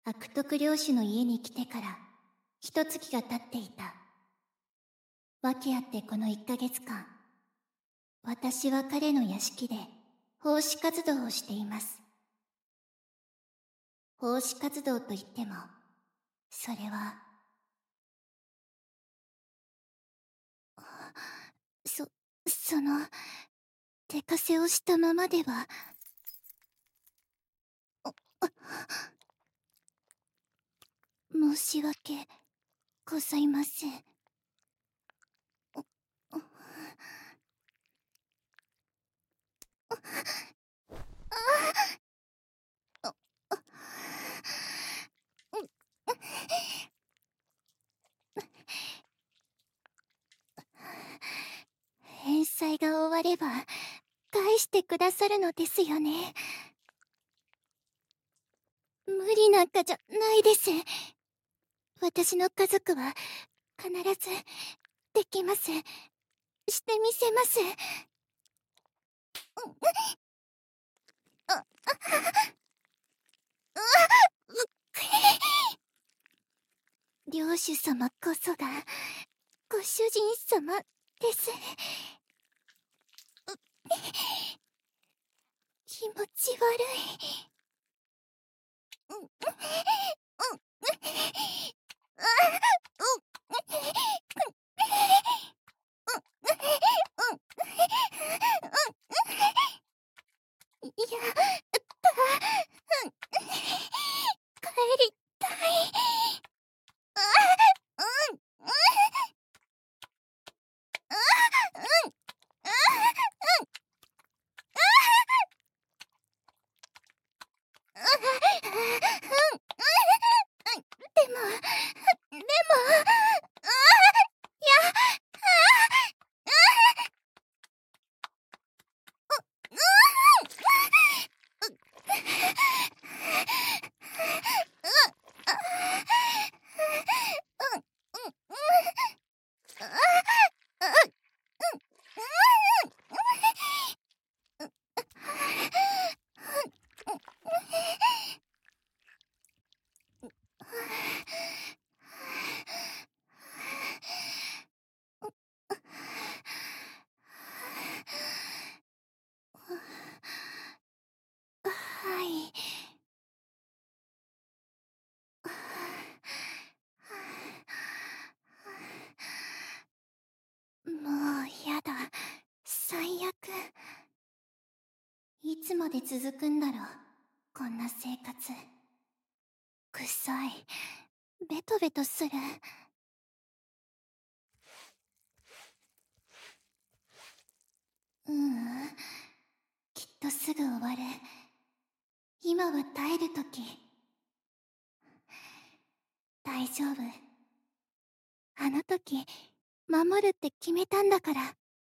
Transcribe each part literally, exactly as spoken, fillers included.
悪徳領主の家に来てから一月が経っていた。訳あってこの一ヶ月間、私は彼の屋敷で奉仕活動をしています。奉仕活動といっても、それはそ、その手枷をしたままでは。申し訳ございません。返済が終われば返してくださるのですよね。無理なんかじゃないです。私の家族は必ずできます。してみせます。領主様こそがご主人様です。気持ち悪い。やった帰りたい。でも、でも、いや、はい。もうやだ。最悪。いつまで続くんだろう、こんな生活。臭い。ベトベトする。ううん。きっとすぐ終わる。今は耐えるとき。大丈夫。あの時、守るって決めたんだから。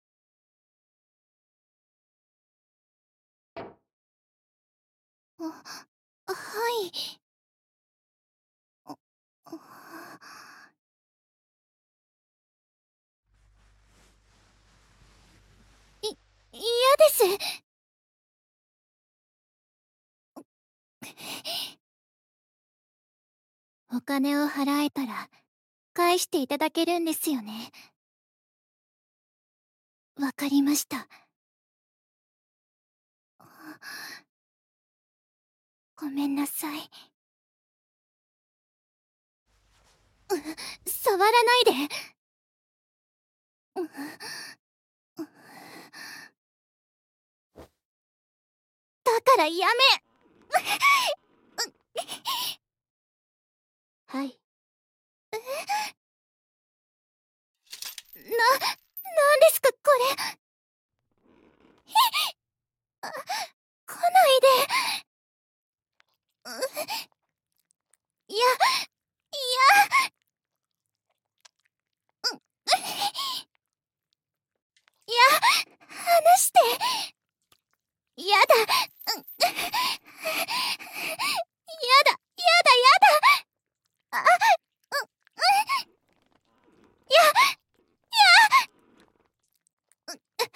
あ、はい。あ、い、嫌です。お金を払えたら返していただけるんですよね。わかりました。ごめんなさい。触らないで。だからやめ。はい。な、なんですかこれ。あ、来ないで。いや、いや。いや、離して。やだ。やだ、やだ、やだ。あ、う、う、や、や、う、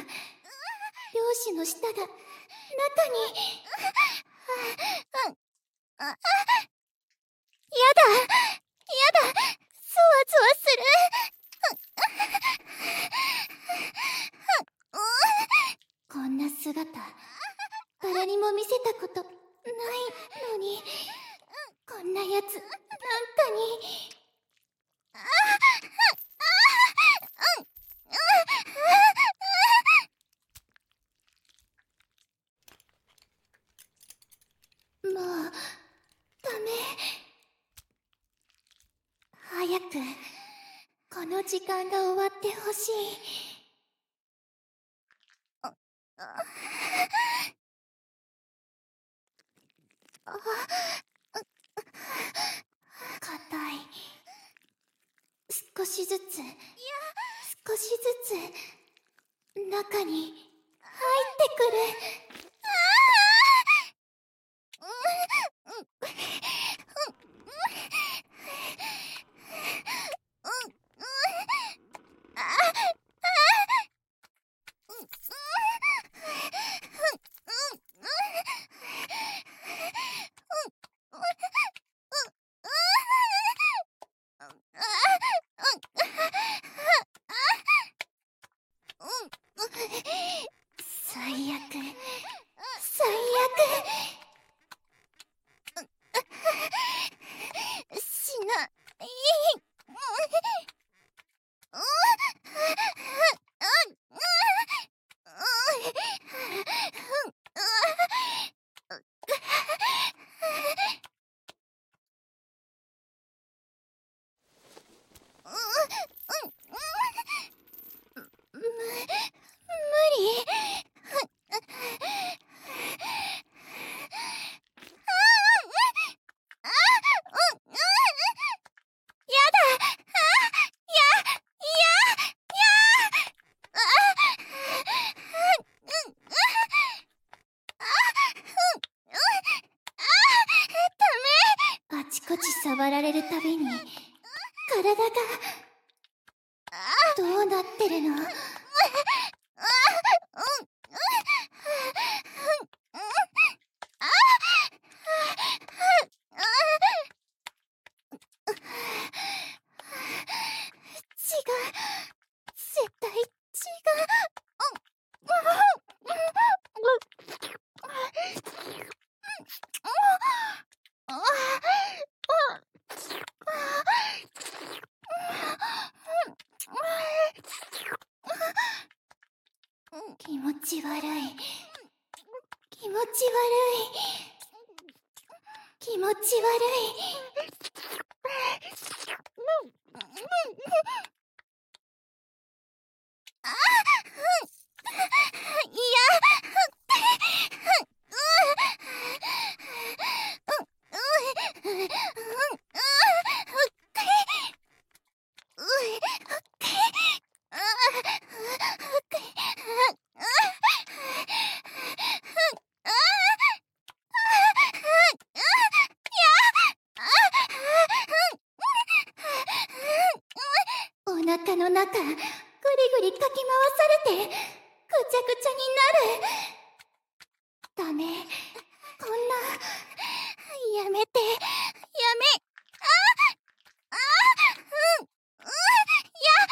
漁師の舌が中に。やだやだ、そわそわする。こんな姿誰にも見せたことないのに、こんなやつなんかに。もうダメ。早くこの時間が終わってほしい。硬い。少しずつ少しずつ中に入ってくる。最悪最悪。しない無理。あちこち触られるたびに体がどうなってるの？違う、絶対違う。気持ち悪い、気持ち悪い、気持ち悪い。お腹の中ぐりぐりかき回されてぐちゃぐちゃになる。ダメ、こんな、やめて、やめ、ああうんうんや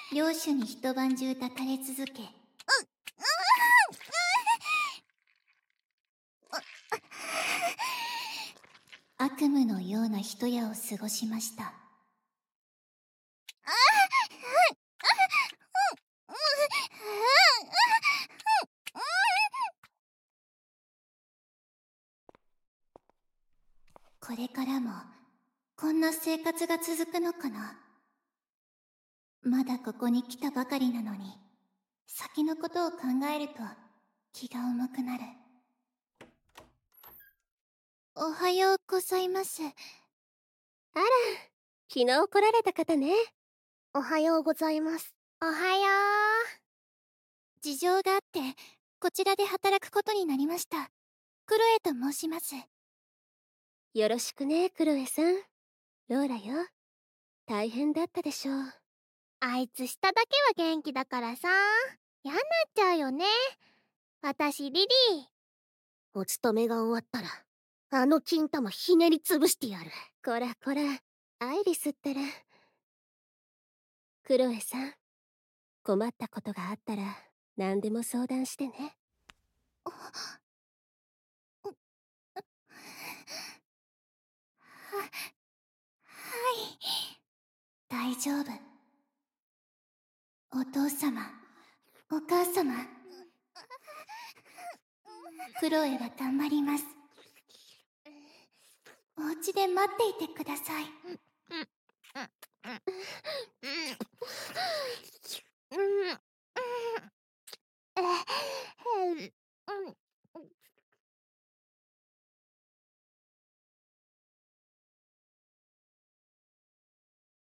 領主に一晩中抱かれ続け、悪夢のような一夜を過ごしました。これからもこんな生活が続くのかな。まだここに来たばかりなのに、先のことを考えると気が重くなる。おはようございます。あら、昨日来られた方ね。 おはようございます。 おはよう。事情があってこちらで働くことになりました。クロエと申します。 よろしくね、クロエさん。ローラよ。大変だったでしょう。 あいつ下だけは元気だからさ、嫌になっちゃうよね。私リリー。お勤めが終わったらあの金玉ひねりつぶしてやる。 こらこら、アイリスったら。クロエさん、困ったことがあったら何でも相談してね。 は、はい。大丈夫。お父様、お母様。クロエは頑張ります。お家で待っていてください。